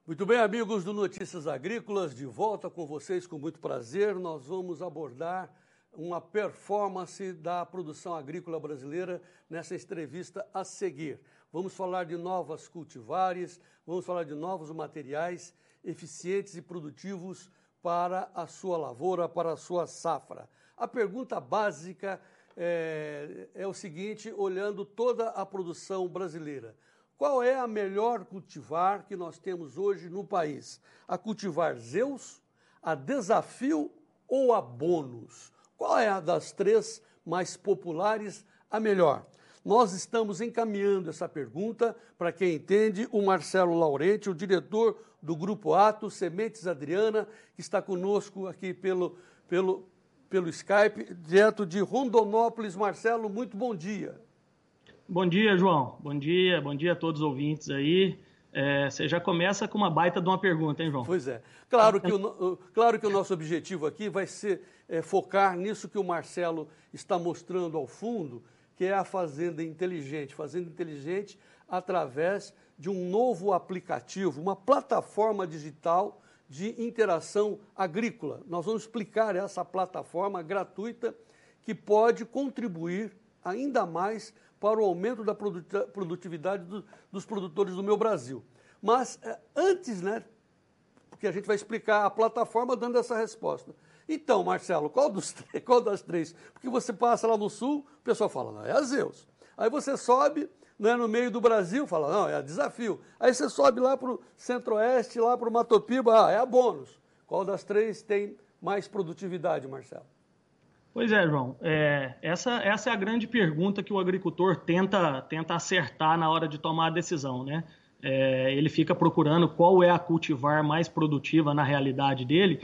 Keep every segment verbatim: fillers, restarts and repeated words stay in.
Muito bem, amigos do Notícias Agrícolas, de volta com vocês com muito prazer. Nós vamos abordar uma performance da produção agrícola brasileira nessa entrevista a seguir. Vamos falar de novas cultivares, vamos falar de novos materiais eficientes e produtivos para a sua lavoura, para a sua safra. A pergunta básica é, é o seguinte, olhando toda a produção brasileira. Qual é a melhor cultivar que nós temos hoje no país? A cultivar Zeus, a Desafio ou a Bônus? Qual é a das três mais populares, a melhor? Nós estamos encaminhando essa pergunta para quem entende, o Marcelo Laurenti, o diretor do Grupo Atos, Sementes Adriana, que está conosco aqui pelo, pelo, pelo Skype, direto de Rondonópolis. Marcelo, muito bom dia. Bom dia, João. Bom dia, bom dia a todos os ouvintes aí. É, você já começa com uma baita de uma pergunta, hein, João? Pois é. Claro que o, claro que o nosso objetivo aqui vai ser é, focar nisso que o Marcelo está mostrando ao fundo, que é a Fazenda Inteligente. Fazenda Inteligente através de um novo aplicativo, uma plataforma digital de interação agrícola. Nós vamos explicar essa plataforma gratuita que pode contribuir ainda mais para o aumento da produtividade do, dos produtores do meu Brasil. Mas antes, né, porque a gente vai explicar a plataforma dando essa resposta. Então, Marcelo, qual, dos, qual das três? Porque você passa lá no sul, o pessoal fala, não, é a Zeus. Aí você sobe, né, no meio do Brasil, fala, não, é a Desafio. Aí você sobe lá para o centro-oeste, lá para o Matopiba, ah, é a Bônus. Qual das três tem mais produtividade, Marcelo? Pois é, João. É, essa, essa é a grande pergunta que o agricultor tenta, tenta acertar na hora de tomar a decisão, né? É, ele fica procurando qual é a cultivar mais produtiva na realidade dele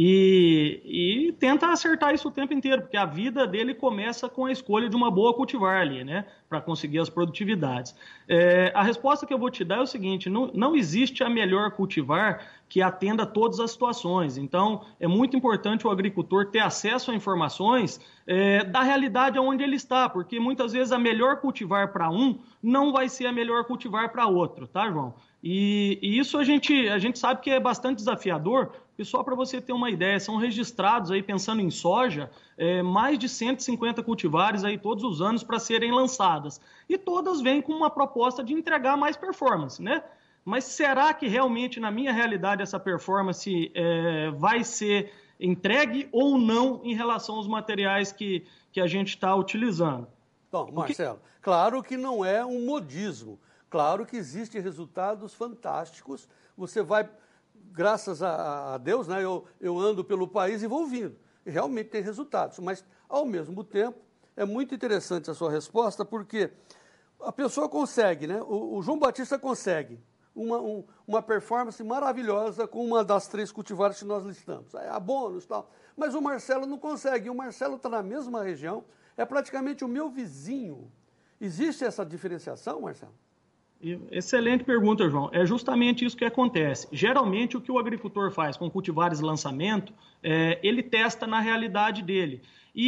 e, e tenta acertar isso o tempo inteiro, porque a vida dele começa com a escolha de uma boa cultivar ali, né? Para conseguir as produtividades. É, a resposta que eu vou te dar é o seguinte, não, não existe a melhor cultivar que atenda a todas as situações. Então, é muito importante o agricultor ter acesso a informações é, da realidade onde ele está, porque muitas vezes a melhor cultivar para um não vai ser a melhor cultivar para outro, tá, João? E, e isso a gente, a gente sabe que é bastante desafiador, porque só para você ter uma ideia, são registrados aí, pensando em soja, é, mais de cento e cinquenta cultivares aí todos os anos para serem lançadas. E todas vêm com uma proposta de entregar mais performance, né? Mas será que realmente, na minha realidade, essa performance é, vai ser entregue ou não em relação aos materiais que, que a gente está utilizando? Bom, Marcelo, claro que não é um modismo. Claro que existem resultados fantásticos. Você vai, graças a, a Deus, né, eu, eu ando pelo país e vou ouvindo. E realmente tem resultados. Mas, ao mesmo tempo, é muito interessante a sua resposta, porque a pessoa consegue, né? O, o João Batista consegue. Uma, um, uma performance maravilhosa com uma das três cultivares que nós listamos. É a Bônus e tal. Mas o Marcelo não consegue. O Marcelo está na mesma região, é praticamente o meu vizinho. Existe essa diferenciação, Marcelo? Excelente pergunta, João. É justamente isso que acontece. Geralmente, o que o agricultor faz com cultivares de lançamento, é, ele testa na realidade dele.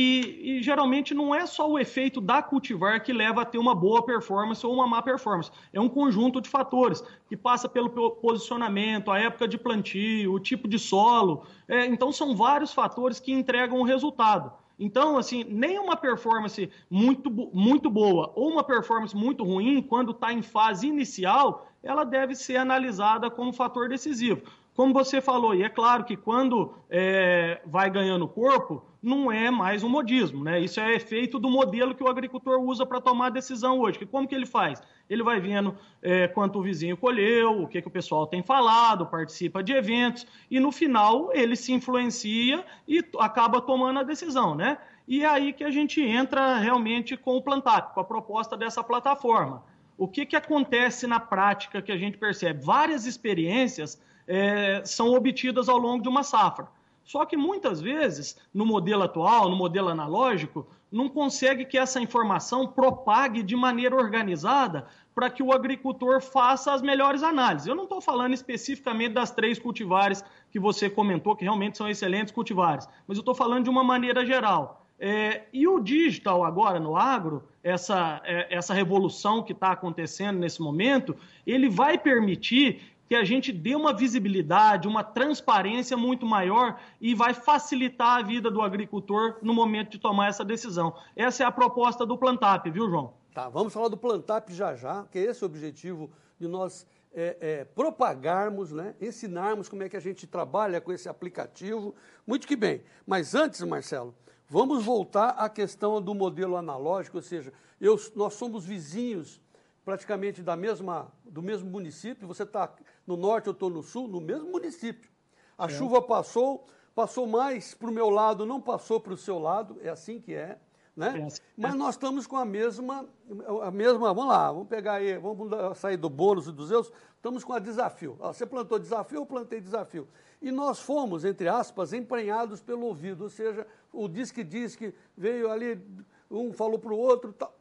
E, e geralmente não é só o efeito da cultivar que leva a ter uma boa performance ou uma má performance. É um conjunto de fatores que passa pelo posicionamento, a época de plantio, o tipo de solo. É, então, são vários fatores que entregam o resultado. Então, assim, nem uma performance muito, muito boa ou uma performance muito ruim, quando está em fase inicial, ela deve ser analisada como fator decisivo. Como você falou, e é claro que quando é, vai ganhando corpo, não é mais um modismo, né? Isso é efeito do modelo que o agricultor usa para tomar a decisão hoje. Que como que ele faz? Ele vai vendo é, quanto o vizinho colheu, o que, que o pessoal tem falado, participa de eventos, e no final ele se influencia e acaba tomando a decisão, né? E é aí que a gente entra realmente com o Plantap, com a proposta dessa plataforma. O que, que acontece na prática que a gente percebe? Várias experiências é, são obtidas ao longo de uma safra. Só que muitas vezes, no modelo atual, no modelo analógico, não consegue que essa informação propague de maneira organizada para que o agricultor faça as melhores análises. Eu não estou falando especificamente das três cultivares que você comentou, que realmente são excelentes cultivares, mas eu estou falando de uma maneira geral. É, e o digital agora no agro, essa, é, essa revolução que está acontecendo nesse momento, ele vai permitir que a gente dê uma visibilidade, uma transparência muito maior e vai facilitar a vida do agricultor no momento de tomar essa decisão. Essa é a proposta do Plantap, viu, João? Tá, vamos falar do Plantap já já, que é esse o objetivo de nós é, é, propagarmos, né, ensinarmos como é que a gente trabalha com esse aplicativo. Muito que bem. Mas antes, Marcelo, vamos voltar à questão do modelo analógico, ou seja, eu, nós somos vizinhos praticamente da mesma, do mesmo município, você está no norte, eu estou no sul, no mesmo município. A é. chuva passou, passou mais para o meu lado, não passou para o seu lado, é assim que é. Né? Mas nós estamos com a mesma, a mesma, vamos lá, vamos pegar aí, vamos sair do bônus e dos erros, estamos com a desafio. Você plantou desafio, eu plantei desafio. E nós fomos, entre aspas, emprenhados pelo ouvido, ou seja, o diz-que-diz-que veio ali, um falou para o outro, tal.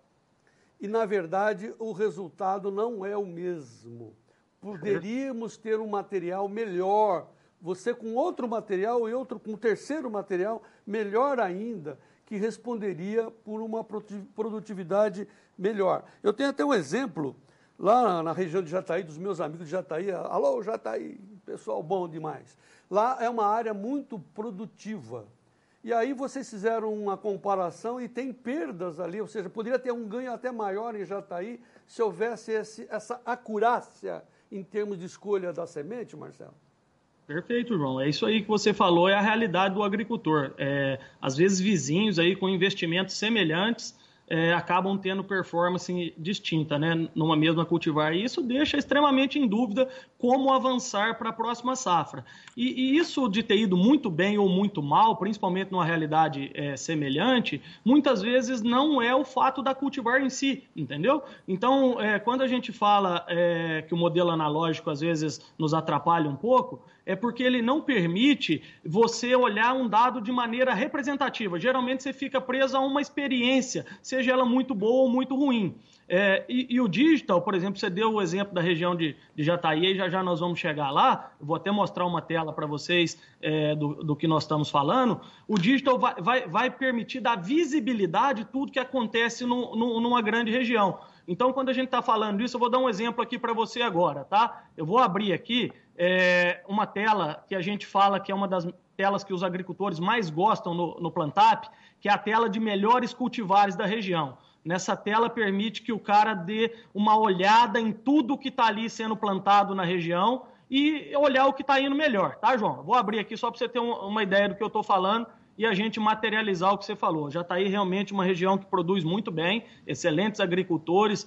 E, na verdade, o resultado não é o mesmo. Poderíamos ter um material melhor, você com outro material e outro com terceiro material, melhor ainda, que responderia por uma produtividade melhor. Eu tenho até um exemplo, lá na região de Jataí, dos meus amigos de Jataí. Alô, Jataí, pessoal bom demais. Lá é uma área muito produtiva. E aí vocês fizeram uma comparação e tem perdas ali, ou seja, poderia ter um ganho até maior em Jataí se houvesse esse, essa acurácia em termos de escolha da semente, Marcelo? Perfeito, João. É isso aí que você falou, é a realidade do agricultor. É, às vezes vizinhos aí com investimentos semelhantes é, acabam tendo performance distinta, né, numa mesma cultivar. E isso deixa extremamente em dúvida como avançar para a próxima safra. E, e isso de ter ido muito bem ou muito mal, principalmente numa realidade é, semelhante, muitas vezes não é o fato da cultivar em si, entendeu? Então, é, quando a gente fala é, que o modelo analógico às vezes nos atrapalha um pouco, é porque ele não permite você olhar um dado de maneira representativa. Geralmente você fica preso a uma experiência, seja ela muito boa ou muito ruim. É, e, e o digital, por exemplo, você deu o exemplo da região de, de Jataí, e já já nós vamos chegar lá, eu vou até mostrar uma tela para vocês é, do, do que nós estamos falando. O digital vai, vai, vai permitir dar visibilidade a tudo que acontece no, no, numa grande região. Então, quando a gente está falando isso, eu vou dar um exemplo aqui para você agora, tá? Eu vou abrir aqui é, uma tela que a gente fala que é uma das telas que os agricultores mais gostam no, no Plantap, que é a tela de melhores cultivares da região. Nessa tela permite que o cara dê uma olhada em tudo que está ali sendo plantado na região e olhar o que está indo melhor, tá, João? Vou abrir aqui só para você ter um, uma ideia do que eu estou falando e a gente materializar o que você falou. Já está aí realmente uma região que produz muito bem, excelentes agricultores,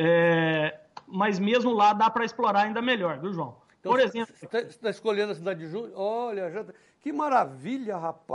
é, mas mesmo lá dá para explorar ainda melhor, viu, João? Então, por exemplo... Você está escolhendo a cidade de Junho? Olha, já... que maravilha,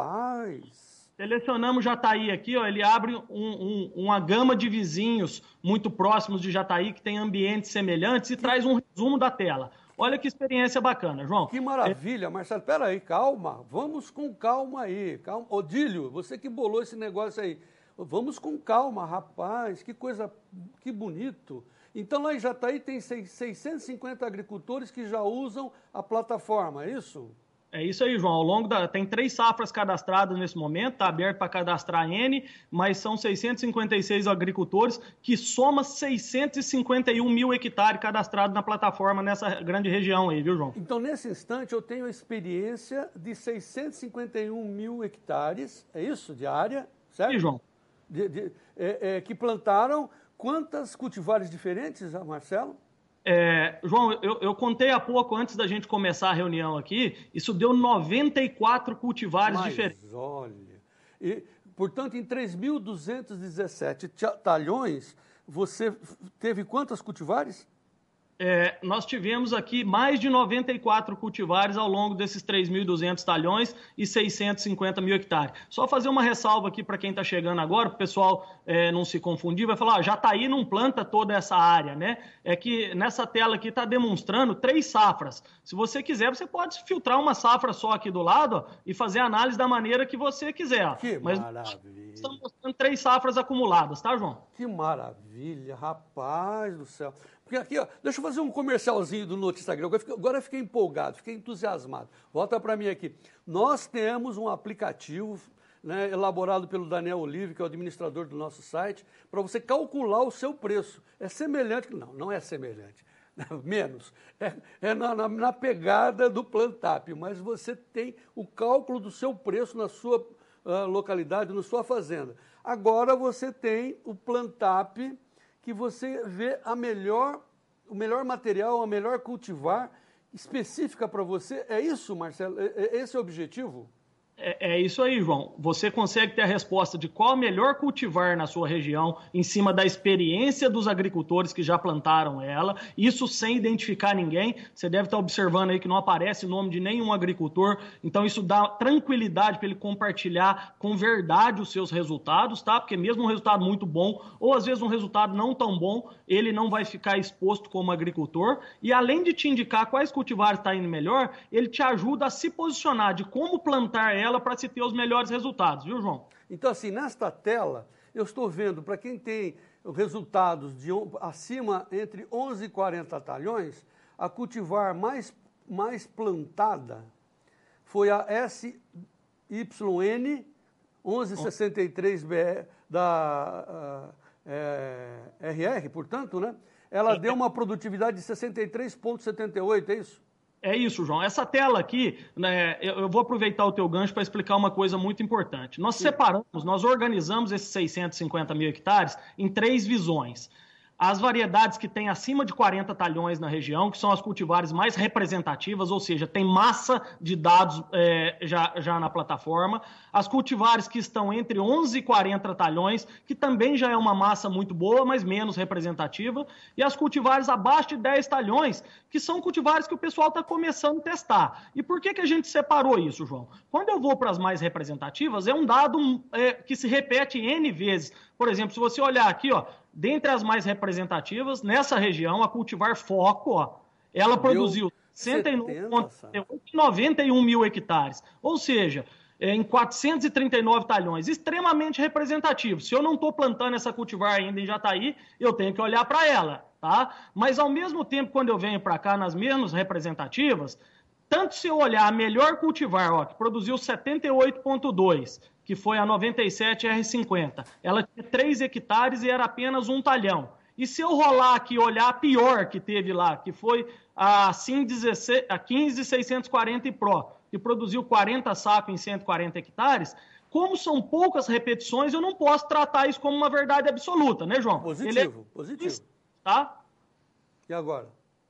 rapaz! Selecionamos Jataí aqui, ó, ele abre um, um, uma gama de vizinhos muito próximos de Jataí, que tem ambientes semelhantes, e que... traz um resumo da tela. Olha que experiência bacana, João. Que maravilha, é... Marcelo. Pera aí, calma. Vamos com calma aí. Calma. Odílio, você que bolou esse negócio aí. Vamos com calma, rapaz. Que coisa, que bonito. Então, lá em Jataí tem seiscentos e cinquenta agricultores que já usam a plataforma, é isso? É isso aí, João. Ao longo da... Tem três safras cadastradas nesse momento, está aberto para cadastrar N, mas são seiscentos e cinquenta e seis agricultores, que soma seiscentos e cinquenta e um mil hectares cadastrados na plataforma nessa grande região aí, viu, João? Então, nesse instante, eu tenho a experiência de seiscentos e cinquenta e um mil hectares, é isso, de área, certo? Sim, João. De, de, é, é, que plantaram quantas cultivares diferentes, Marcelo? É, João, eu, eu contei há pouco, antes da gente começar a reunião aqui, isso deu noventa e quatro cultivares Mas, diferentes. olha, e, portanto, em três mil duzentos e dezessete talhões, você teve quantas cultivares? É, nós tivemos aqui mais de noventa e quatro cultivares ao longo desses três mil e duzentos talhões e seiscentos e cinquenta mil hectares. Só fazer uma ressalva aqui para quem está chegando agora, para o pessoal é, não se confundir, vai falar, ah, Jataí não planta toda essa área, né? É que nessa tela aqui está demonstrando três safras. Se você quiser, você pode filtrar uma safra só aqui do lado, ó, e fazer a análise da maneira que você quiser. Ó. Que Mas maravilha! Estamos mostrando três safras acumuladas, tá, João? Que maravilha, rapaz do céu. Porque aqui, ó, deixa eu fazer um comercialzinho do Notícia Agrícola. Agora eu fiquei empolgado, fiquei entusiasmado. Volta para mim aqui. Nós temos um aplicativo, né, elaborado pelo Daniel Olive, que é o administrador do nosso site, para você calcular o seu preço. É semelhante, não, não é semelhante. Menos. É, é na, na, na pegada do Plantap, mas você tem o cálculo do seu preço na sua uh, localidade, na sua fazenda. Agora você tem o Plantap, que você vê a melhor, o melhor material, a melhor cultivar específica para você. É isso, Marcelo? É, é esse é o objetivo? É, é isso aí, João. Você consegue ter a resposta de qual melhor cultivar na sua região, em cima da experiência dos agricultores que já plantaram ela, isso sem identificar ninguém. Você deve estar observando aí que não aparece o nome de nenhum agricultor, então isso dá tranquilidade para ele compartilhar com verdade os seus resultados, tá? Porque mesmo um resultado muito bom, ou às vezes um resultado não tão bom, ele não vai ficar exposto como agricultor. E além de te indicar quais cultivares está indo melhor, ele te ajuda a se posicionar de como plantar ela ela para se ter os melhores resultados, viu, João? Então, assim, nesta tela, eu estou vendo, para quem tem resultados de acima entre onze e quarenta talhões, a cultivar mais, mais plantada foi a S Y N onze sessenta e três B R da uh, é, R R, portanto, né? Ela é, deu uma produtividade de sessenta e três vírgula setenta e oito, é isso? É isso, João. Essa tela aqui, né, eu vou aproveitar o teu gancho para explicar uma coisa muito importante. Nós separamos, nós organizamos esses seiscentos e cinquenta mil hectares em três visões. As variedades que têm acima de quarenta talhões na região, que são as cultivares mais representativas, ou seja, tem massa de dados é, já, já na plataforma. As cultivares que estão entre onze e quarenta talhões, que também já é uma massa muito boa, mas menos representativa. E as cultivares abaixo de dez talhões, que são cultivares que o pessoal está começando a testar. E por que, que a gente separou isso, João? Quando eu vou para as mais representativas, é um dado é, que se repete N vezes. Por exemplo, se você olhar aqui, ó, dentre as mais representativas, nessa região, a cultivar foco, ó, ela produziu sessenta e nove vírgula noventa e um mil hectares. Ou seja, é, em quatrocentos e trinta e nove talhões, extremamente representativo. Se eu não estou plantando essa cultivar ainda em Jataí, eu tenho que olhar para ela, tá? Mas, ao mesmo tempo, quando eu venho para cá, nas menos representativas, tanto se eu olhar a melhor cultivar, ó, que produziu setenta e oito vírgula dois, que foi a noventa e sete R cinquenta. Ela tinha três hectares e era apenas um talhão. E se eu rolar aqui e olhar a pior que teve lá, que foi a quinze seiscentos e quarenta Pro, que produziu quarenta sacos em cento e quarenta hectares, como são poucas repetições, eu não posso tratar isso como uma verdade absoluta, né, João? Positivo, é... positivo. Tá? E agora?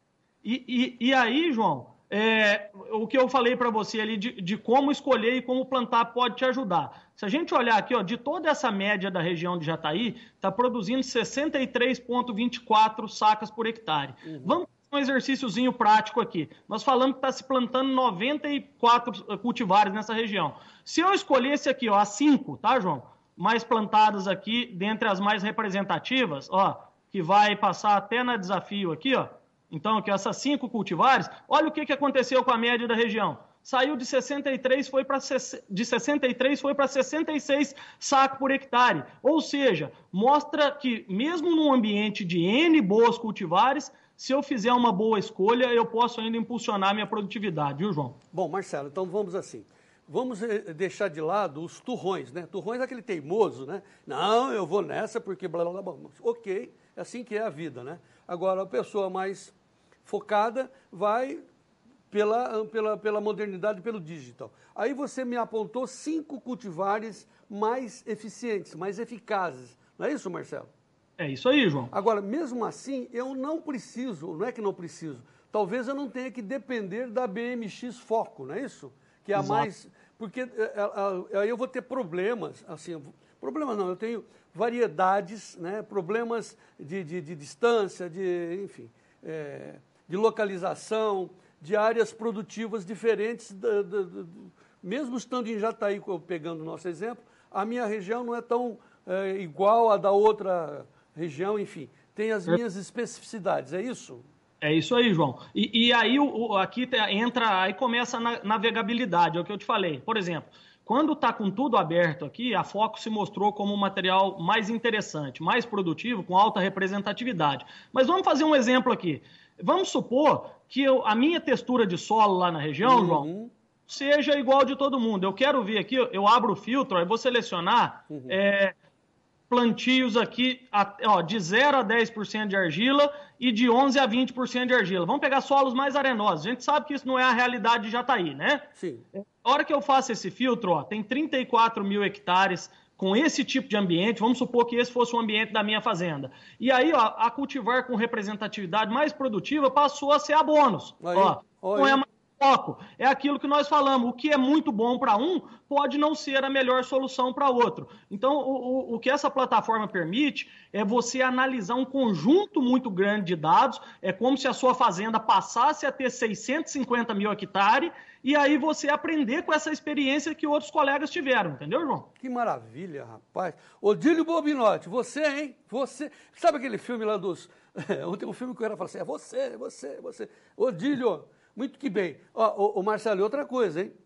E, e, e aí, João... É, o que eu falei para você ali de, de como escolher e como plantar pode te ajudar. Se a gente olhar aqui, ó, de toda essa média da região de Jataí, está produzindo sessenta e três vírgula vinte e quatro sacas por hectare. Uhum. Vamos fazer um exercíciozinho prático aqui. Nós falamos que está se plantando noventa e quatro cultivares nessa região. Se eu escolhesse aqui, ó, as cinco, tá, João? Mais plantadas aqui, dentre as mais representativas, ó, que vai passar até na desafio aqui, ó. Então, que essas cinco cultivares, olha o que, que aconteceu com a média da região. Saiu de sessenta e três, foi para de sessenta e três foi para sessenta e seis sacos por hectare. Ou seja, mostra que mesmo num ambiente de N boas cultivares, se eu fizer uma boa escolha, eu posso ainda impulsionar minha produtividade, viu, João? Bom, Marcelo, então vamos assim. Vamos deixar de lado os turrões, né? Turrões é aquele teimoso, né? Não, eu vou nessa porque blá, blá, blá. Ok, é assim que é a vida, né? Agora, a pessoa mais focada vai pela, pela, pela modernidade, pelo digital. Aí você me apontou cinco cultivares mais eficientes, mais eficazes. Não é isso, Marcelo? É isso aí, João. Agora, mesmo assim, eu não preciso, não é que não preciso, talvez eu não tenha que depender da B M X Foco, não é isso? Que é a mais... Porque aí eu vou ter problemas, assim, problemas não, eu tenho variedades, né, problemas de, de, de distância, de, enfim, é, de localização, de áreas produtivas diferentes, da, da, da, mesmo estando em Jataí, pegando o nosso exemplo, a minha região não é tão é, igual à da outra região, enfim, tem as minhas especificidades, é isso? É isso aí, João. E, e aí o, o, aqui entra, aí começa a navegabilidade, é o que eu te falei. Por exemplo, quando está com tudo aberto aqui, a Foco se mostrou como um material mais interessante, mais produtivo, com alta representatividade. Mas vamos fazer um exemplo aqui. Vamos supor que eu, a minha textura de solo lá na região, uhum. João, seja igual de todo mundo. Eu quero ver aqui, eu abro o filtro, aí vou selecionar uhum. é, plantios aqui ó, de zero a dez por cento de argila e de onze a vinte por cento de argila. Vamos pegar solos mais arenosos. A gente sabe que isso não é a realidade de Jataí, né? Sim. A hora que eu faço esse filtro, ó, tem trinta e quatro mil hectares com esse tipo de ambiente, vamos supor que esse fosse o ambiente da minha fazenda. E aí, ó, a cultivar com representatividade mais produtiva passou a ser a bônus. Aí, ó, ó, não é mais foco. É aquilo que nós falamos. O que é muito bom para um pode não ser a melhor solução para outro. Então, o, o, o que essa plataforma permite é você analisar um conjunto muito grande de dados. É como se a sua fazenda passasse a ter seiscentos e cinquenta mil hectares e aí você aprender com essa experiência que outros colegas tiveram. Entendeu, João? Que maravilha, rapaz. Odílio Bobinotti, você, hein? Você. Sabe aquele filme lá dos... Ontem um filme que eu era falar assim, é você, é você, é você. Odílio... Muito que bem. Ó, o Marcelo, outra coisa, hein?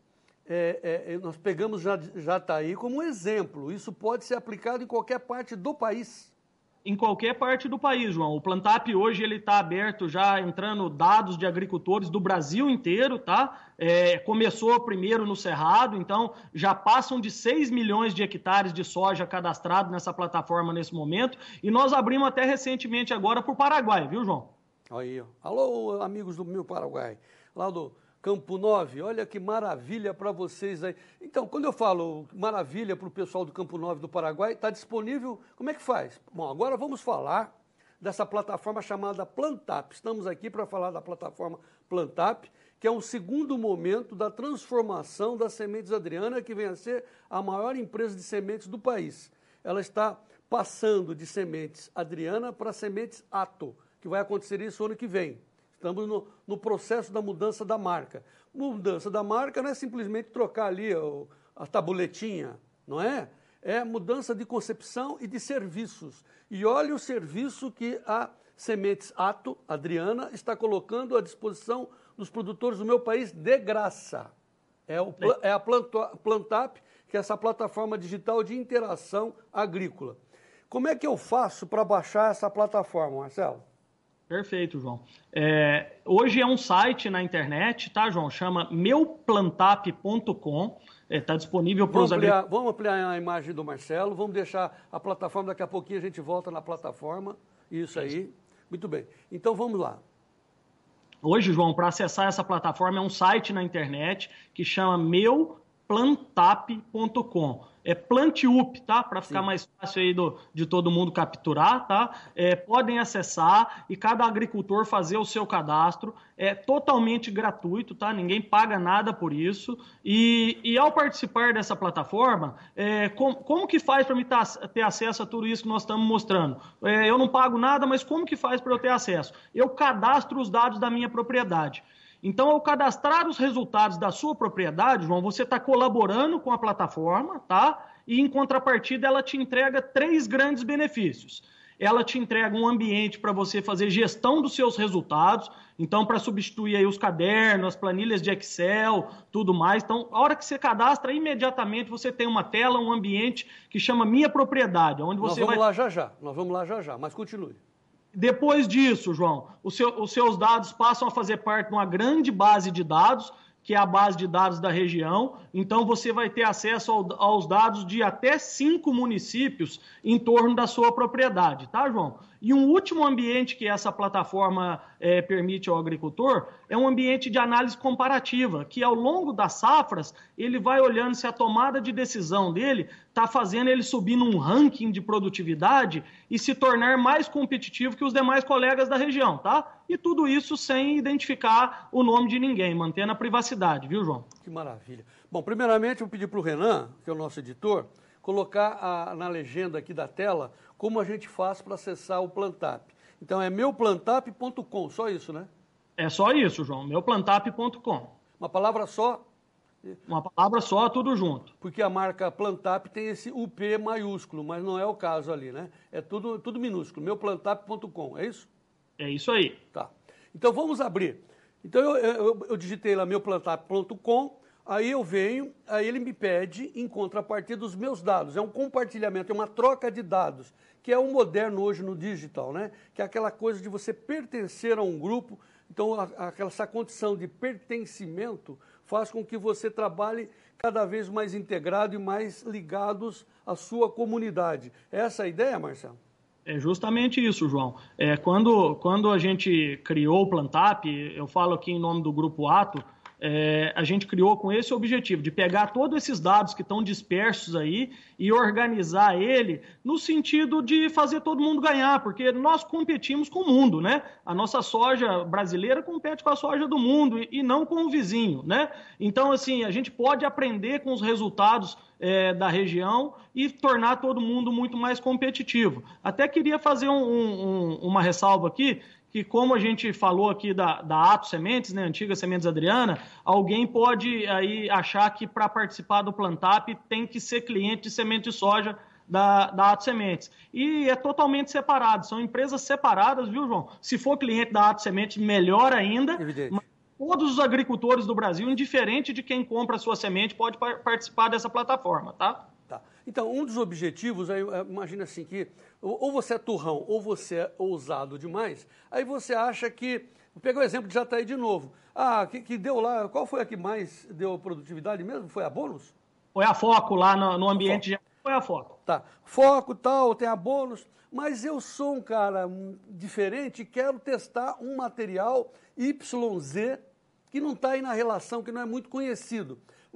É, é, nós pegamos Jataí como um exemplo. Isso pode ser aplicado em qualquer parte do país. Em qualquer parte do país, João. O Plantap hoje ele está aberto, já entrando dados de agricultores do Brasil inteiro, tá? É, começou primeiro no Cerrado, então já passam de seis milhões de hectares de soja cadastrado nessa plataforma nesse momento. E nós abrimos até recentemente agora para o Paraguai, viu, João? Aí, ó. Alô, amigos do meu Paraguai. Lá do Campo Nove, olha que maravilha para vocês aí. Então, quando eu falo maravilha para o pessoal do Campo Nove do Paraguai, está disponível, como é que faz? Bom, agora vamos falar dessa plataforma chamada Plantap. Estamos aqui para falar da plataforma Plantap, que é um segundo momento da transformação das Sementes Adriana, que vem a ser a maior empresa de sementes do país. Ela está passando de Sementes Adriana para Sementes Ato, que vai acontecer isso ano que vem. Estamos no, no processo da mudança da marca. Mudança da marca não é simplesmente trocar ali o, a tabuletinha, não é? É mudança de concepção e de serviços. E olha o serviço que a Sementes Ato, Adriana, está colocando à disposição dos produtores do meu país de graça. É, o, é a Plantap, que é essa plataforma digital de interação agrícola. Como é que eu faço para baixar essa plataforma, Marcelo? Perfeito, João. É, hoje é um site na internet, tá, João? Chama meu plantap ponto com. Está é, disponível para os agricultores. Vamos ampliar a imagem do Marcelo, vamos deixar a plataforma, daqui a pouquinho a gente volta na plataforma. Isso aí. Isso. Muito bem. Então vamos lá. Hoje, João, para acessar essa plataforma é um site na internet que chama meu plantap ponto com. É Plantup, tá? Para ficar Sim. mais fácil aí do, de todo mundo capturar, tá? É, podem acessar e cada agricultor fazer o seu cadastro. É totalmente gratuito, tá? Ninguém paga nada por isso. E, e ao participar dessa plataforma, é, com, como que faz para mim tá, ter acesso a tudo isso que nós estamos mostrando? É, eu não pago nada, mas como que faz para eu ter acesso? Eu cadastro os dados da minha propriedade. Então, ao cadastrar os resultados da sua propriedade, João, você está colaborando com a plataforma, tá? E, em contrapartida, ela te entrega três grandes benefícios. Ela te entrega um ambiente para você fazer gestão dos seus resultados, então, para substituir aí os cadernos, as planilhas de Excel, tudo mais. Então, a hora que você cadastra, imediatamente você tem uma tela, um ambiente que chama Minha Propriedade, onde você vai... Nós vamos lá já já, nós vamos lá já já, mas continue. Depois disso, João, o seu, os seus dados passam a fazer parte de uma grande base de dados, que é a base de dados da região. Então, você vai ter acesso ao, aos dados de até cinco municípios em torno da sua propriedade, tá, João? E um último ambiente que essa plataforma é, permite ao agricultor é um ambiente de análise comparativa, que ao longo das safras, ele vai olhando se a tomada de decisão dele está fazendo ele subir num ranking de produtividade e se tornar mais competitivo que os demais colegas da região, tá? E tudo isso sem identificar o nome de ninguém, mantendo a privacidade, viu, João? Que maravilha. Bom, primeiramente, eu vou pedir para o Renan, que é o nosso editor, colocar a, na legenda aqui da tela como a gente faz para acessar o Plantap. Então, é meu plantap ponto com, só isso, né? É só isso, João, meu plantap ponto com. Uma palavra só? Uma palavra só, tudo junto. Porque a marca Plantap tem esse U P maiúsculo, mas não é o caso ali, né? É tudo, tudo minúsculo, meu plantap ponto com, é isso? É isso aí. Tá. Então, vamos abrir. Então, eu, eu, eu digitei lá meu plantap ponto com, aí eu venho, aí ele me pede, em contrapartida, dos meus dados. É um compartilhamento, é uma troca de dados, que é o moderno hoje no digital, né? Que é aquela coisa de você pertencer a um grupo. Então, a, a, essa condição de pertencimento faz com que você trabalhe cada vez mais integrado e mais ligados à sua comunidade. Essa é a ideia, Marcelo? É justamente isso, João. É, quando, quando a gente criou o Plantap, eu falo aqui em nome do Grupo Ato, é, a gente criou com esse objetivo, de pegar todos esses dados que estão dispersos aí e organizar ele no sentido de fazer todo mundo ganhar, porque nós competimos com o mundo, né? A nossa soja brasileira compete com a soja do mundo e, e não com o vizinho, né? Então, assim, a gente pode aprender com os resultados é, da região e tornar todo mundo muito mais competitivo. Até queria fazer um, um, uma ressalva aqui, que como a gente falou aqui da, da Ato Sementes, né, antiga Sementes Adriana, alguém pode aí achar que para participar do Plantap tem que ser cliente de semente de soja da, da Ato Sementes. E é totalmente separado, são empresas separadas, viu, João? Se for cliente da Ato Sementes, melhor ainda. Evidente. Mas todos os agricultores do Brasil, indiferente de quem compra a sua semente, pode par- participar dessa plataforma, tá? Tá. Então, um dos objetivos, aí, imagina assim, que ou você é turrão ou você é ousado demais, aí você acha que, vou pegar o exemplo de Jataí de novo, ah, que, que deu lá, qual foi a que mais deu produtividade mesmo? Foi a Bônus? Foi a Foco lá no, no ambiente, de... foi a Foco. Tá, Foco tal, tem a Bônus, mas eu sou um cara diferente e quero testar um material Y Z que não está aí na relação, que não é muito conhecido,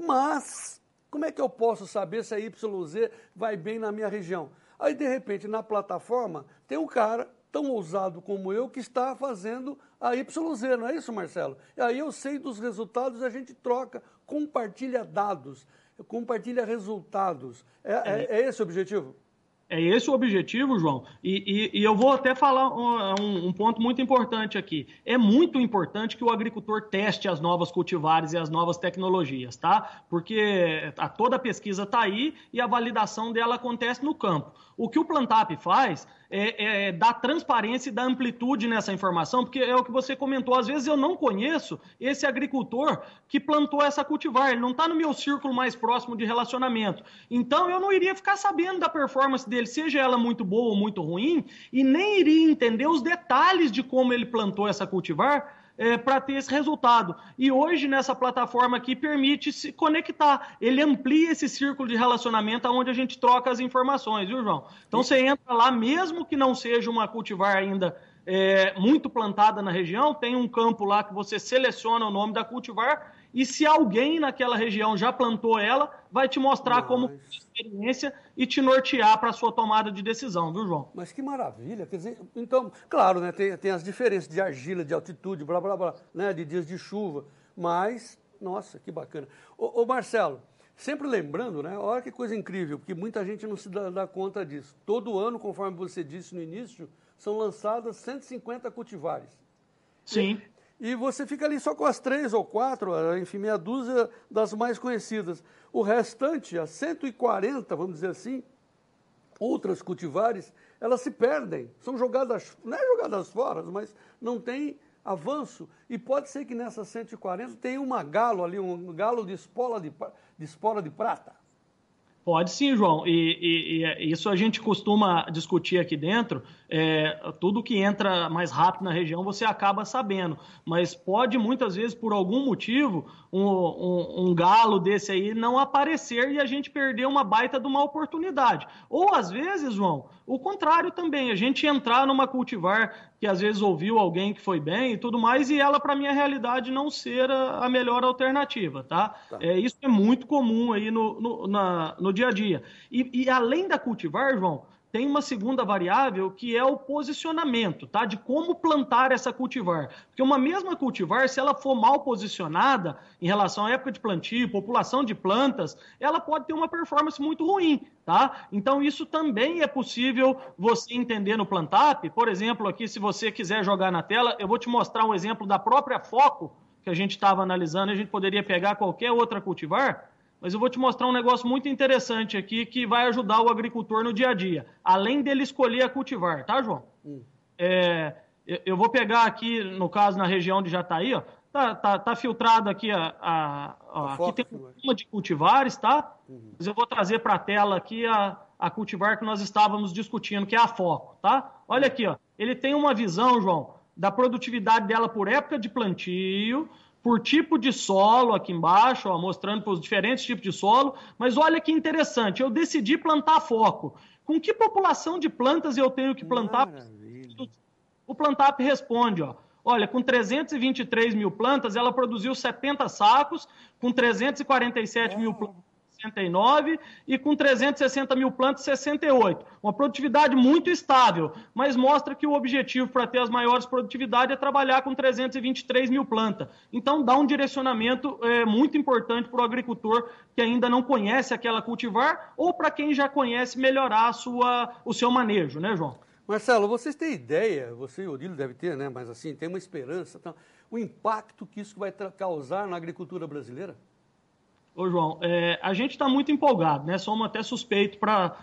mas como é que eu posso saber se a Y Z vai bem na minha região? Aí, de repente, na plataforma, tem um cara tão ousado como eu que está fazendo a Y Z, não é isso, Marcelo? E aí eu sei dos resultados, a gente troca, compartilha dados, compartilha resultados. É, é, é esse o objetivo? É esse o objetivo, João, e, e, e eu vou até falar um, um ponto muito importante aqui. É muito importante que o agricultor teste as novas cultivares e as novas tecnologias, tá? Porque a, toda a pesquisa está aí e a validação dela acontece no campo. O que o Plantap faz é, é dar transparência e dar amplitude nessa informação, porque é o que você comentou, às vezes eu não conheço esse agricultor que plantou essa cultivar, ele não está no meu círculo mais próximo de relacionamento. Então eu não iria ficar sabendo da performance dele, seja ela muito boa ou muito ruim, e nem iria entender os detalhes de como ele plantou essa cultivar, É, para ter esse resultado. E hoje, nessa plataforma aqui, permite se conectar. Ele amplia esse círculo de relacionamento onde a gente troca as informações, viu, João? Então, você entra lá, mesmo que não seja uma cultivar ainda é, muito plantada na região, tem um campo lá que você seleciona o nome da cultivar e se alguém naquela região já plantou ela, vai te mostrar Mas... como experiência e te nortear para a sua tomada de decisão, viu, João? Mas que maravilha, quer dizer, então, claro, né, tem, tem as diferenças de argila, de altitude, blá, blá, blá, né, de dias de chuva, mas, nossa, que bacana. Ô, ô Marcelo, sempre lembrando, né, olha que coisa incrível, porque muita gente não se dá, dá conta disso. Todo ano, conforme você disse no início, são lançadas cento e cinquenta cultivares. Sim. E, E você fica ali só com as três ou quatro, enfim, meia dúzia das mais conhecidas. O restante, as cento e quarenta, vamos dizer assim, outras cultivares, elas se perdem. São jogadas, não é jogadas fora, mas não tem avanço. E pode ser que nessas cento e quarenta tenha uma galo ali, um galo de espora de, de, espora de prata. Pode sim, João, e, e, e isso a gente costuma discutir aqui dentro, é, tudo que entra mais rápido na região você acaba sabendo, mas pode muitas vezes, por algum motivo, um, um, um galo desse aí não aparecer e a gente perder uma baita de uma oportunidade. Ou às vezes, João, o contrário também, a gente entrar numa cultivar que às vezes ouviu alguém que foi bem e tudo mais, e ela, para minha realidade, não ser a, a melhor alternativa, tá? tá. É, isso é muito comum aí no, no, na, no dia a dia. E, e além da cultivar, João, tem uma segunda variável que é o posicionamento, tá? De como plantar essa cultivar. Porque uma mesma cultivar, se ela for mal posicionada em relação à época de plantio, população de plantas, ela pode ter uma performance muito ruim, tá? Então isso também é possível você entender no Plantap. Por exemplo, aqui, se você quiser jogar na tela, eu vou te mostrar um exemplo da própria Foco, que a gente estava analisando, a gente poderia pegar qualquer outra cultivar, mas eu vou te mostrar um negócio muito interessante aqui que vai ajudar o agricultor no dia a dia, além dele escolher a cultivar, tá, João? Hum. É, eu vou pegar aqui, no caso, na região de Jataí, ó, tá, tá, tá filtrado aqui, a, a, a, aqui tem uma de cultivares, tá? Uhum. Mas eu vou trazer para a tela aqui a, a cultivar que nós estávamos discutindo, que é a Foco, tá? Olha aqui, ó, ele tem uma visão, João, da produtividade dela por época de plantio, por tipo de solo aqui embaixo, ó, mostrando para os diferentes tipos de solo. Mas olha que interessante, eu decidi plantar foco. Com que população de plantas eu tenho que plantar? Maravilha. O Plantap responde, ó. Olha, com trezentos e vinte e três mil plantas, ela produziu setenta sacos, com trezentos e quarenta e sete mil plantas, sessenta e nove, e com trezentos e sessenta mil plantas, sessenta e oito. Uma produtividade muito estável, mas mostra que o objetivo para ter as maiores produtividades é trabalhar com trezentos e vinte e três mil plantas. Então, dá um direcionamento é, muito importante para o agricultor que ainda não conhece aquela cultivar, ou para quem já conhece, melhorar a sua, o seu manejo, né, João? Marcelo, vocês têm ideia, você e o Odílio deve ter, né? Mas assim, tem uma esperança, então, o impacto que isso vai causar na agricultura brasileira? Ô, João, é, a gente está muito empolgado, né? Somos até suspeitos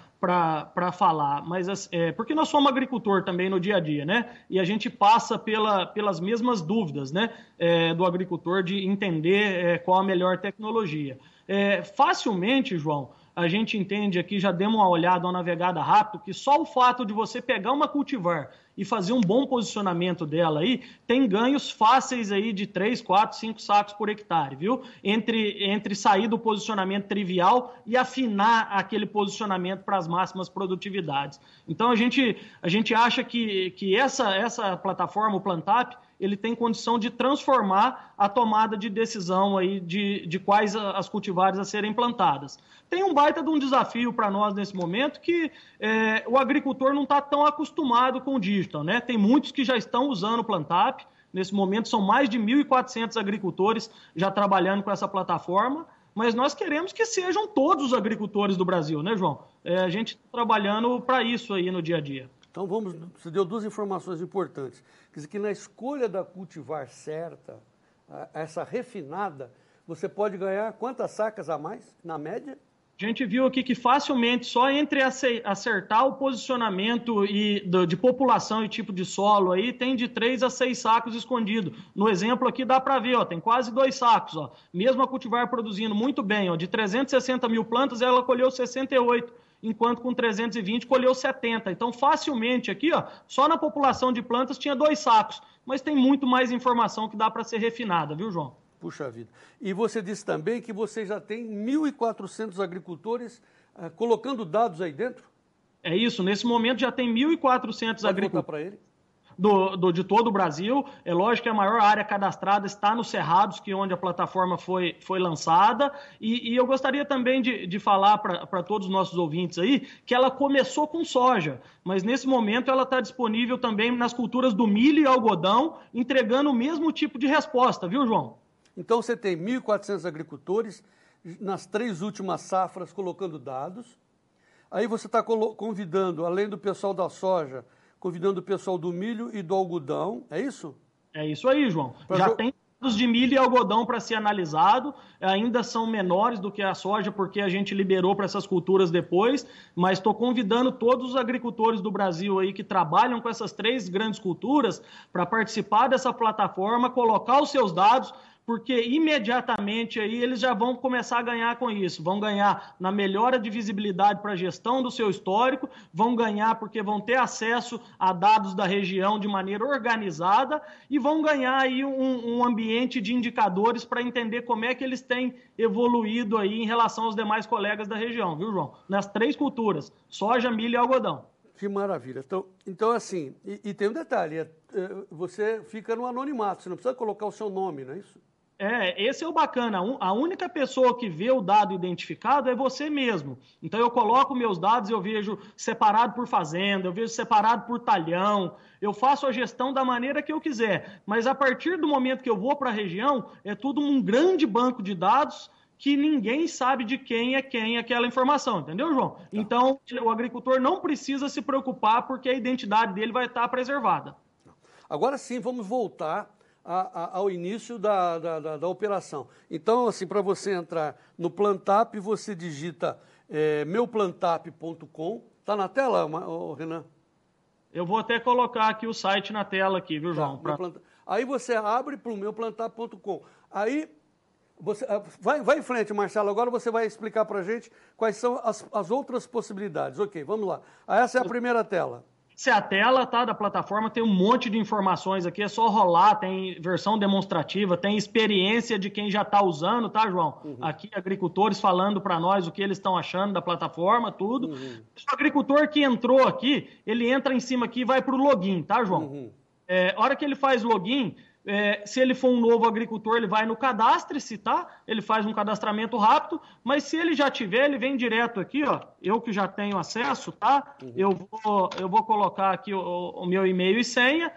para falar, mas é, porque nós somos agricultor também no dia a dia, né? E a gente passa pela, pelas mesmas dúvidas, né? É, do agricultor de entender é, qual a melhor tecnologia. É, facilmente, João, a gente entende aqui, já demos uma olhada, uma navegada rápido, que só o fato de você pegar uma cultivar e fazer um bom posicionamento dela aí, tem ganhos fáceis aí de três, quatro, cinco sacos por hectare, viu? Entre, entre sair do posicionamento trivial e afinar aquele posicionamento para as máximas produtividades. Então a gente, a gente acha que, que essa, essa plataforma, o Plantap, ele tem condição de transformar a tomada de decisão aí de, de quais as cultivares a serem plantadas. Tem um baita de um desafio para nós nesse momento que é, o agricultor não está tão acostumado com o digital, né? Tem muitos que já estão usando o Plantap, nesse momento são mais de mil e quatrocentos agricultores já trabalhando com essa plataforma, mas nós queremos que sejam todos os agricultores do Brasil, né, João? É, a gente está trabalhando para isso aí no dia a dia. Então vamos, você deu duas informações importantes. Quer dizer que na escolha da cultivar certa, essa refinada, você pode ganhar quantas sacas a mais, na média? A gente viu aqui que facilmente, só entre acertar o posicionamento e de população e tipo de solo, aí tem de três a seis sacos escondidos. No exemplo aqui dá para ver, ó, tem quase dois sacos. Ó. Mesmo a cultivar produzindo muito bem, ó, de trezentos e sessenta mil plantas, ela colheu sessenta e oito, enquanto com trezentos e vinte colheu setenta. Então, facilmente aqui, ó, só na população de plantas tinha dois sacos. Mas tem muito mais informação que dá para ser refinada, viu, João? Puxa vida. E você disse também que você já tem mil e quatrocentos agricultores uh, colocando dados aí dentro? É isso. Nesse momento já tem mil e quatrocentos agricultores. Para ele? Do, do, de todo o Brasil. É lógico que a maior área cadastrada está nos Cerrados, que é onde a plataforma foi, foi lançada. E, e eu gostaria também de, de falar para todos os nossos ouvintes aí que ela começou com soja, mas nesse momento ela está disponível também nas culturas do milho e algodão, entregando o mesmo tipo de resposta, viu, João? Então você tem mil e quatrocentos agricultores nas três últimas safras colocando dados. Aí você está convidando, além do pessoal da soja, convidando o pessoal do milho e do algodão, é isso? É isso aí, João. Pra Já jo... tem dados de milho e algodão para ser analisado, ainda são menores do que a soja, porque a gente liberou para essas culturas depois, mas estou convidando todos os agricultores do Brasil aí que trabalham com essas três grandes culturas para participar dessa plataforma, colocar os seus dados, porque imediatamente aí eles já vão começar a ganhar com isso, vão ganhar na melhora de visibilidade para a gestão do seu histórico, vão ganhar porque vão ter acesso a dados da região de maneira organizada e vão ganhar aí um, um ambiente de indicadores para entender como é que eles têm evoluído aí em relação aos demais colegas da região, viu, João? Nas três culturas, soja, milho e algodão. Que maravilha. Então, então assim, e, e tem um detalhe, é, é, você fica no anonimato, você não precisa colocar o seu nome, não é isso? É, esse é o bacana. A única pessoa que vê o dado identificado é você mesmo. Então eu coloco meus dados, eu vejo separado por fazenda, eu vejo separado por talhão, eu faço a gestão da maneira que eu quiser. Mas a partir do momento que eu vou para a região, é tudo um grande banco de dados que ninguém sabe de quem é quem aquela informação, entendeu, João? Tá. Então o agricultor não precisa se preocupar porque a identidade dele vai estar preservada. Agora sim, vamos voltar A, a, ao início da, da, da, da operação. Então, assim, para você entrar no Plantap, você digita é, meu plantap ponto com. Está na tela, Renan? Eu vou até colocar aqui o site na tela, aqui, viu, João? Tá, pra... planta... Aí você abre para o meu plantap ponto com. Aí, você... vai, vai em frente, Marcelo. Agora você vai explicar para a gente quais são as, as outras possibilidades. Ok, vamos lá. Essa é a primeira tela. Essa é a tela, tá, da plataforma, tem um monte de informações aqui, é só rolar, tem versão demonstrativa, tem experiência de quem já está usando, tá, João? Uhum. Aqui, agricultores falando para nós o que eles estão achando da plataforma, tudo. Uhum. O agricultor que entrou aqui, ele entra em cima aqui e vai para o login, tá, João? Uhum. É, a hora que ele faz login, é, se ele for um novo agricultor, ele vai no cadastre-se, tá? Ele faz um cadastramento rápido, mas se ele já tiver, ele vem direto aqui, ó. Eu que já tenho acesso, tá? Uhum. Eu, vou, eu vou colocar aqui o, o meu e-mail e senha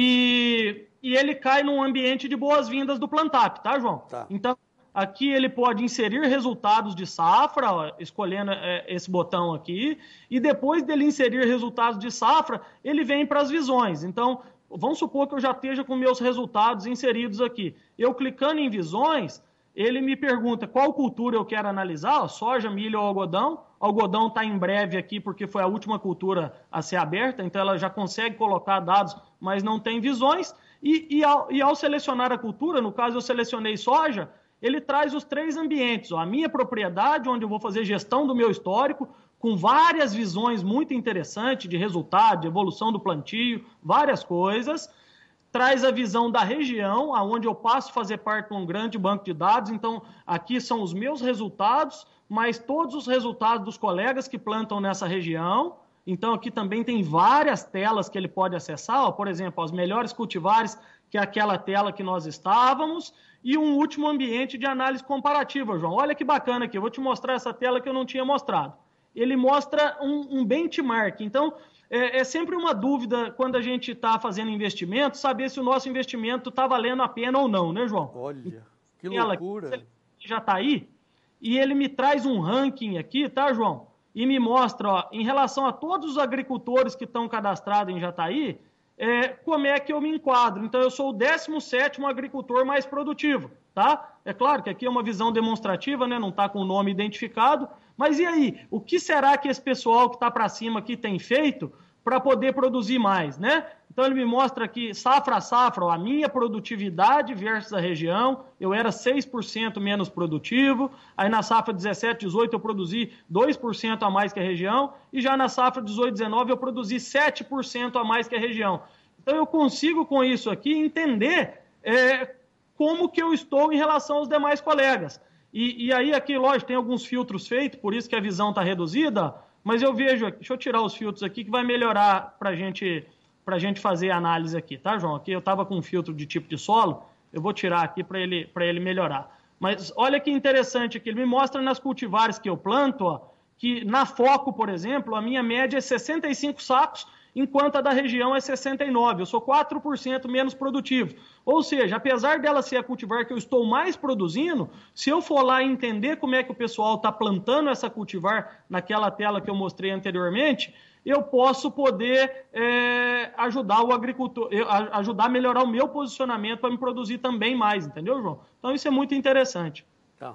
e, e ele cai num ambiente de boas-vindas do Plantap, tá, João? Tá. Então, aqui ele pode inserir resultados de safra, ó, escolhendo é, esse botão aqui, e depois dele inserir resultados de safra, ele vem para as visões. Então, vamos supor que eu já esteja com meus resultados inseridos aqui. Eu clicando em visões, ele me pergunta qual cultura eu quero analisar, ó, soja, milho ou algodão. Algodão está em breve aqui porque foi a última cultura a ser aberta, então ela já consegue colocar dados, mas não tem visões. E, e, ao, e ao selecionar a cultura, no caso eu selecionei soja, ele traz os três ambientes. Ó, a minha propriedade, onde eu vou fazer gestão do meu histórico, com várias visões muito interessantes de resultado, de evolução do plantio, várias coisas. Traz a visão da região, onde eu passo a fazer parte de um grande banco de dados. Então, aqui são os meus resultados, mas todos os resultados dos colegas que plantam nessa região. Então, aqui também tem várias telas que ele pode acessar. Ó, por exemplo, os melhores cultivares, que é aquela tela que nós estávamos. E um último ambiente de análise comparativa, João. Olha que bacana aqui, eu vou te mostrar essa tela que eu não tinha mostrado. Ele mostra um, um benchmark. Então, é, é sempre uma dúvida quando a gente está fazendo investimento, saber se o nosso investimento está valendo a pena ou não, né, João? Olha, que loucura. Ela já está aí, e ele me traz um ranking aqui, tá, João? E me mostra, ó, em relação a todos os agricultores que estão cadastrados em Jataí, é, como é que eu me enquadro. Então, eu sou o décimo sétimo agricultor mais produtivo, tá? É claro que aqui é uma visão demonstrativa, né? Não está com o nome identificado. Mas e aí? O que será que esse pessoal que está para cima aqui tem feito para poder produzir mais, né? Então, ele me mostra aqui, safra a safra, ó, a minha produtividade versus a região. Eu era seis por cento menos produtivo. Aí, na safra dezessete, dezoito, eu produzi dois por cento a mais que a região. E já na safra dezoito, dezenove, eu produzi sete por cento a mais que a região. Então, eu consigo, com isso aqui, entender é, como que eu estou em relação aos demais colegas. E, e aí, aqui, lógico, tem alguns filtros feitos, por isso que a visão está reduzida, mas eu vejo aqui, deixa eu tirar os filtros aqui, que vai melhorar para gente, a gente fazer a análise aqui, tá, João? Aqui eu estava com um filtro de tipo de solo, eu vou tirar aqui para ele, para ele melhorar. Mas olha que interessante aqui, ele me mostra nas cultivares que eu planto, ó, que na Foco, por exemplo, a minha média é sessenta e cinco sacos, enquanto a da região é sessenta e nove. Eu sou quatro por cento menos produtivo. Ou seja, apesar dela ser a cultivar que eu estou mais produzindo, se eu for lá entender como é que o pessoal está plantando essa cultivar naquela tela que eu mostrei anteriormente, eu posso poder é, ajudar o agricultor, ajudar a melhorar o meu posicionamento para me produzir também mais, entendeu, João? Então isso é muito interessante. Tá.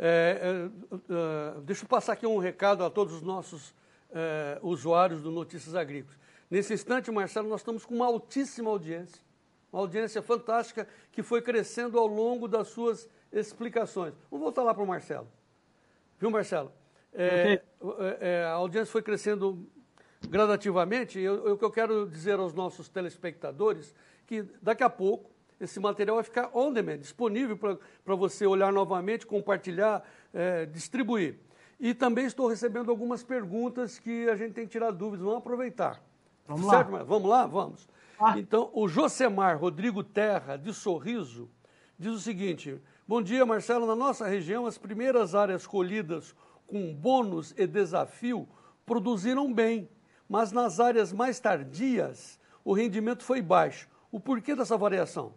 É, é, é, deixa eu passar aqui um recado a todos os nossos é, usuários do Notícias Agrícolas. Nesse instante, Marcelo, nós estamos com uma altíssima audiência, uma audiência fantástica que foi crescendo ao longo das suas explicações. Vamos voltar lá para o Marcelo. Viu, Marcelo? É, okay. é, a audiência foi crescendo gradativamente. E o que eu quero dizer aos nossos telespectadores que daqui a pouco esse material vai ficar on demand, disponível para você olhar novamente, compartilhar, é, distribuir. E também estou recebendo algumas perguntas que a gente tem que tirar dúvidas. Vamos aproveitar. Vamos certo, lá. Vamos lá? Vamos. Ah. Então, o Josemar Rodrigo Terra, de Sorriso, diz o seguinte: bom dia, Marcelo. Na nossa região, as primeiras áreas colhidas com bônus e desafio produziram bem, mas nas áreas mais tardias, o rendimento foi baixo. O porquê dessa variação?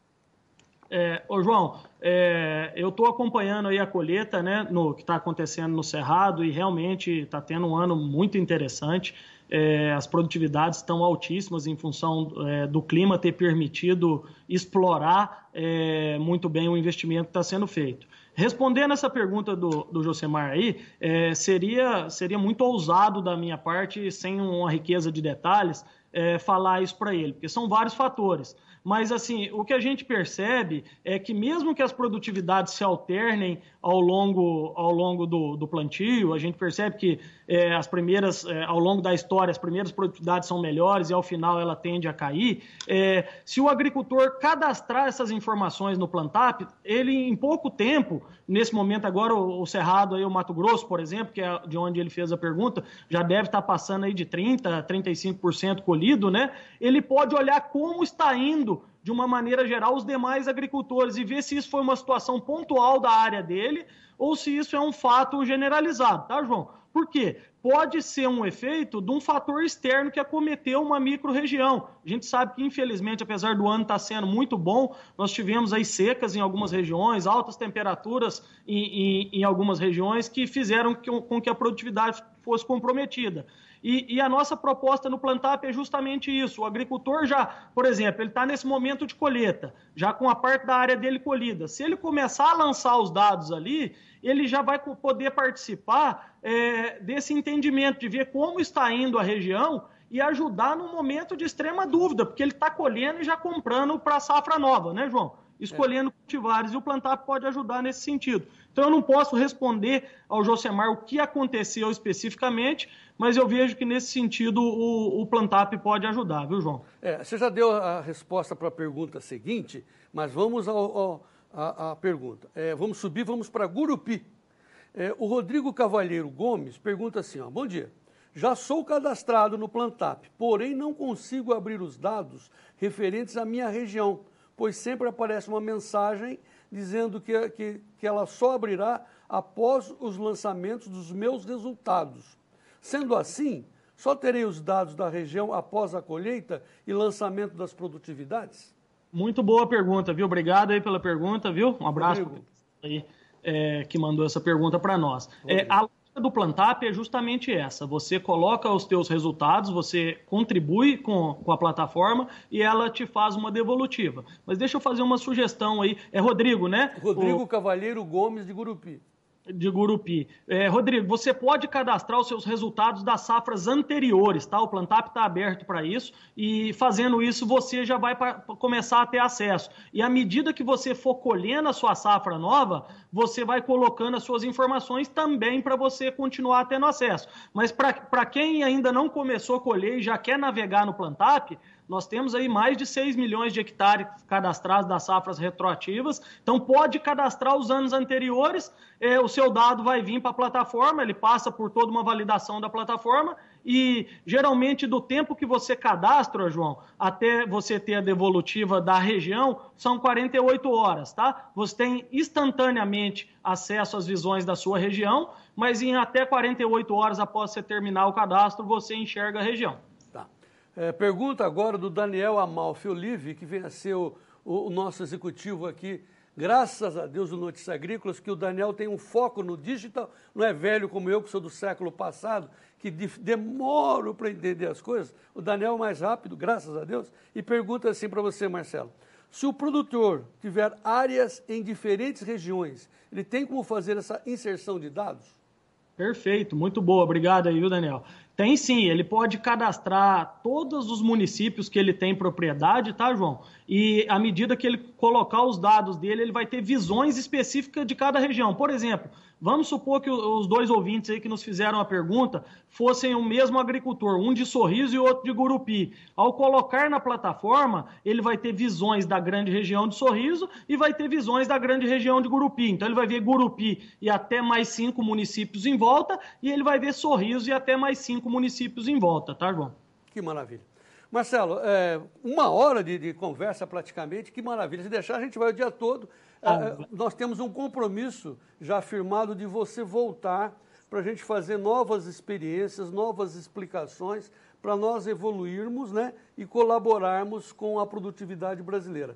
É, ô João, é, eu estou acompanhando aí a colheita, né, no, que está acontecendo no Cerrado, e realmente está tendo um ano muito interessante. É, as produtividades estão altíssimas em função é, do clima ter permitido explorar é, muito bem o investimento que está sendo feito. Respondendo essa pergunta do, do Josemar aí, é, seria, seria muito ousado da minha parte, sem uma riqueza de detalhes, é, falar isso para ele, porque são vários fatores. Mas, assim, o que a gente percebe é que mesmo que as produtividades se alternem ao longo, ao longo do, do plantio, a gente percebe que é, as primeiras, é, ao longo da história, as primeiras produtividades são melhores e ao final ela tende a cair. É, se o agricultor cadastrar essas informações no Plantap, ele em pouco tempo, nesse momento agora o, o Cerrado, aí, o Mato Grosso, por exemplo, que é de onde ele fez a pergunta, já deve estar passando aí de trinta por cento a trinta e cinco por cento colhido, né? Ele pode olhar como está indo de uma maneira geral, os demais agricultores e ver se isso foi uma situação pontual da área dele ou se isso é um fato generalizado, tá, João? Por quê? Pode ser um efeito de um fator externo que acometeu uma micro-região. A gente sabe que, infelizmente, apesar do ano estar sendo muito bom, nós tivemos aí secas em algumas regiões, altas temperaturas em, em, em algumas regiões que fizeram com que a produtividade fosse comprometida. E, e a nossa proposta no Plantap é justamente isso. O agricultor já, por exemplo, ele está nesse momento de colheita, já com a parte da área dele colhida. Se ele começar a lançar os dados ali, ele já vai poder participar é, desse entendimento, de ver como está indo a região e ajudar num momento de extrema dúvida, porque ele está colhendo e já comprando para a safra nova, né, João? Escolhendo é. cultivares, e o Plantap pode ajudar nesse sentido. Então, eu não posso responder ao Josemar o que aconteceu especificamente, mas eu vejo que, nesse sentido, o, o Plantap pode ajudar, viu, João? É, você já deu a resposta para a pergunta seguinte, mas vamos à pergunta. É, vamos subir, vamos para Gurupi. É, o Rodrigo Cavalheiro Gomes pergunta assim, ó, bom dia. Já sou cadastrado no Plantap, porém não consigo abrir os dados referentes à minha região, pois sempre aparece uma mensagem dizendo que, que, que ela só abrirá após os lançamentos dos meus resultados. Sendo assim, só terei os dados da região após a colheita e lançamento das produtividades? Muito boa pergunta, viu? Obrigado aí pela pergunta, viu? Um abraço aí, é, que mandou essa pergunta para nós. É, a do Plantap é justamente essa, você coloca os teus resultados, você contribui com, com a plataforma e ela te faz uma devolutiva. Mas deixa eu fazer uma sugestão aí, é Rodrigo, né? Rodrigo o... Cavalheiro Gomes de Gurupi. De Gurupi. É, Rodrigo, você pode cadastrar os seus resultados das safras anteriores, tá? O Plantap está aberto para isso e fazendo isso você já vai pra, pra começar a ter acesso. E à medida que você for colhendo a sua safra nova, você vai colocando as suas informações também para você continuar tendo acesso. Mas para quem ainda não começou a colher e já quer navegar no Plantap, nós temos aí mais de seis milhões de hectares cadastrados das safras retroativas, então pode cadastrar os anos anteriores, eh, o seu dado vai vir para a plataforma, ele passa por toda uma validação da plataforma e geralmente do tempo que você cadastra, João, até você ter a devolutiva da região, são quarenta e oito horas, tá? Você tem instantaneamente acesso às visões da sua região, mas em até quarenta e oito horas após você terminar o cadastro, você enxerga a região. É, pergunta agora do Daniel Amalfi Olive, que vem a ser o, o, o nosso executivo aqui, graças a Deus, no Notícias Agrícolas, que o Daniel tem um foco no digital, não é velho como eu, que sou do século passado, que de, demoro para entender as coisas. O Daniel é mais rápido, graças a Deus, e pergunta assim para você, Marcelo, se o produtor tiver áreas em diferentes regiões, ele tem como fazer essa inserção de dados? Perfeito, muito boa, obrigado aí, viu, Daniel? Tem sim, ele pode cadastrar todos os municípios que ele tem propriedade, tá, João? E à medida que ele colocar os dados dele, ele vai ter visões específicas de cada região. Por exemplo, vamos supor que os dois ouvintes aí que nos fizeram a pergunta fossem o mesmo agricultor, um de Sorriso e outro de Gurupi. Ao colocar na plataforma, ele vai ter visões da grande região de Sorriso e vai ter visões da grande região de Gurupi. Então ele vai ver Gurupi e até mais cinco municípios em volta e ele vai ver Sorriso e até mais cinco municípios em volta, tá, João? Que maravilha. Marcelo, é, uma hora de, de conversa praticamente, que maravilha. Se deixar, a gente vai o dia todo. Ah. É, nós temos um compromisso já firmado de você voltar para a gente fazer novas experiências, novas explicações, para nós evoluirmos, né, e colaborarmos com a produtividade brasileira.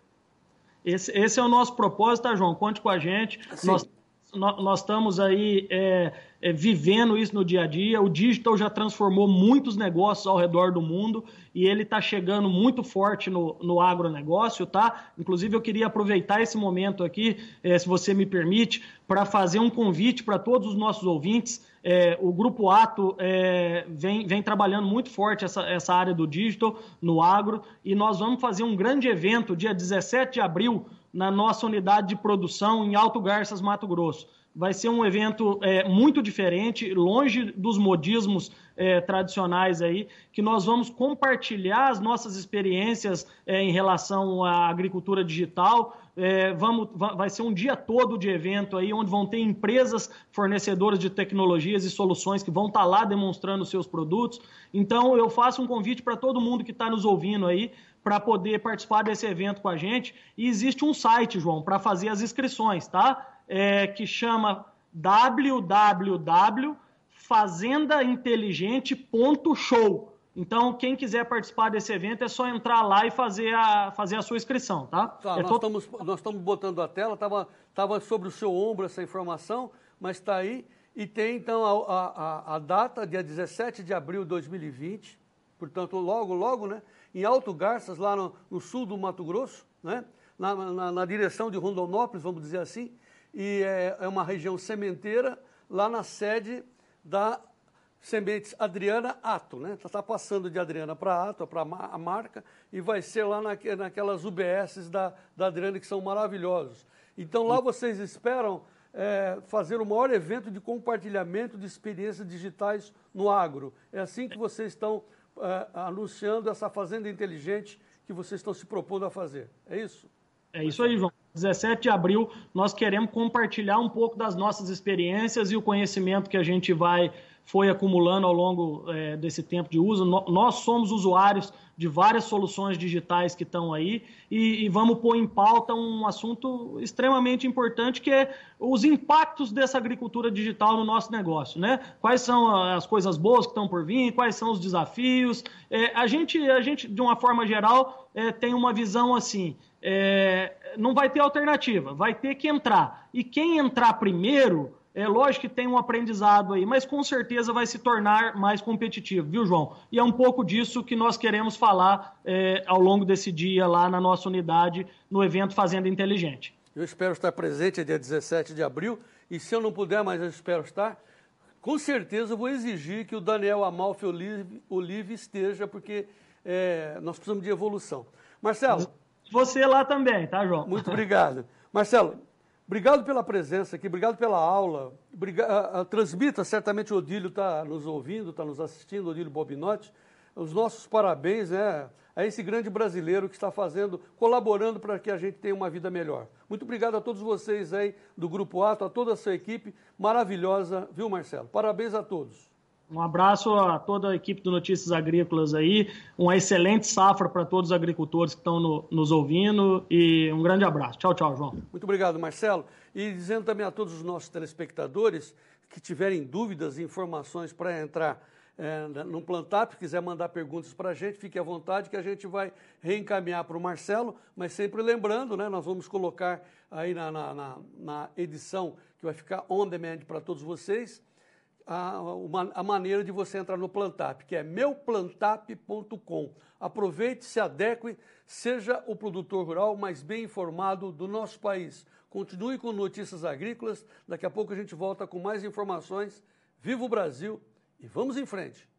Esse, esse é o nosso propósito, tá, João? Conte com a gente. Nós, nós, nós estamos aí é, é, vivendo isso no dia a dia. O digital já transformou muitos negócios ao redor do mundo e ele está chegando muito forte no, no agronegócio, tá? Inclusive, eu queria aproveitar esse momento aqui, é, se você me permite, para fazer um convite para todos os nossos ouvintes. É, o Grupo Ato é, vem, vem trabalhando muito forte essa, essa área do digital no agro, e nós vamos fazer um grande evento dia dezessete de abril na nossa unidade de produção em Alto Garças, Mato Grosso. Vai ser um evento é, muito diferente, longe dos modismos é, tradicionais aí, que nós vamos compartilhar as nossas experiências é, em relação à agricultura digital. É, vamos, vai ser um dia todo de evento aí, onde vão ter empresas fornecedoras de tecnologias e soluções que vão estar lá demonstrando os seus produtos. Então, eu faço um convite para todo mundo que está nos ouvindo aí, para poder participar desse evento com a gente. E existe um site, João, para fazer as inscrições, tá? É, que chama w w w ponto fazenda inteligente ponto show. Então, quem quiser participar desse evento é só entrar lá e fazer a, fazer a sua inscrição, tá? Tá, é nós, todo... estamos, nós estamos botando a tela, estava tava sobre o seu ombro essa informação, mas está aí. E tem, então, a, a, a data, dia dezessete de abril de dois mil e vinte, portanto, logo, logo, né? Em Alto Garças, lá no, no sul do Mato Grosso, né? na, na, na direção de Rondonópolis, vamos dizer assim, e é, é uma região sementeira, lá na sede da Sementes Adriana Ato, né? Está passando de Adriana para Ato, para a marca, e vai ser lá na, naquelas U B S da, da Adriana, que são maravilhosos. Então, lá vocês esperam é, fazer o maior evento de compartilhamento de experiências digitais no agro. É assim que vocês estão é, anunciando essa fazenda inteligente que vocês estão se propondo a fazer. É isso? É isso aí, João. dezessete de abril, nós queremos compartilhar um pouco das nossas experiências e o conhecimento que a gente vai, foi acumulando ao longo é, desse tempo de uso. No, nós somos usuários de várias soluções digitais que estão aí e, e vamos pôr em pauta um assunto extremamente importante, que é os impactos dessa agricultura digital no nosso negócio, né? Quais são as coisas boas que estão por vir, quais são os desafios. É, a, gente, a gente, de uma forma geral, é, tem uma visão assim... É, não vai ter alternativa, vai ter que entrar. E quem entrar primeiro, é lógico que tem um aprendizado aí, mas com certeza vai se tornar mais competitivo, viu, João? E é um pouco disso que nós queremos falar é, ao longo desse dia lá na nossa unidade, no evento Fazenda Inteligente. Eu espero estar presente, é dia dezessete de abril, e se eu não puder, mas eu espero estar, com certeza eu vou exigir que o Daniel Amalfi Olive, Olive esteja, porque é, nós precisamos de evolução. Marcelo... Você lá também, tá, João? Muito obrigado. Marcelo, obrigado pela presença aqui, obrigado pela aula. Obrigado, a, a, transmita, certamente o Odílio está nos ouvindo, está nos assistindo, Odílio Bobinotti. Os nossos parabéns, né, a esse grande brasileiro que está fazendo, colaborando para que a gente tenha uma vida melhor. Muito obrigado a todos vocês aí do Grupo Ato, a toda a sua equipe maravilhosa, viu, Marcelo? Parabéns a todos. Um abraço a toda a equipe do Notícias Agrícolas aí, uma excelente safra para todos os agricultores que estão no, nos ouvindo e um grande abraço. Tchau, tchau, João. Muito obrigado, Marcelo. E dizendo também a todos os nossos telespectadores que tiverem dúvidas e informações para entrar é, no Plantap, quiser mandar perguntas para a gente, fique à vontade que a gente vai reencaminhar para o Marcelo, mas sempre lembrando, né, nós vamos colocar aí na, na, na, na edição que vai ficar on demand para todos vocês, A, uma, a maneira de você entrar no Plantap, que é meu plantap ponto com. Aproveite, se adeque, seja o produtor rural mais bem informado do nosso país. Continue com Notícias Agrícolas, daqui a pouco a gente volta com mais informações. Viva o Brasil e vamos em frente!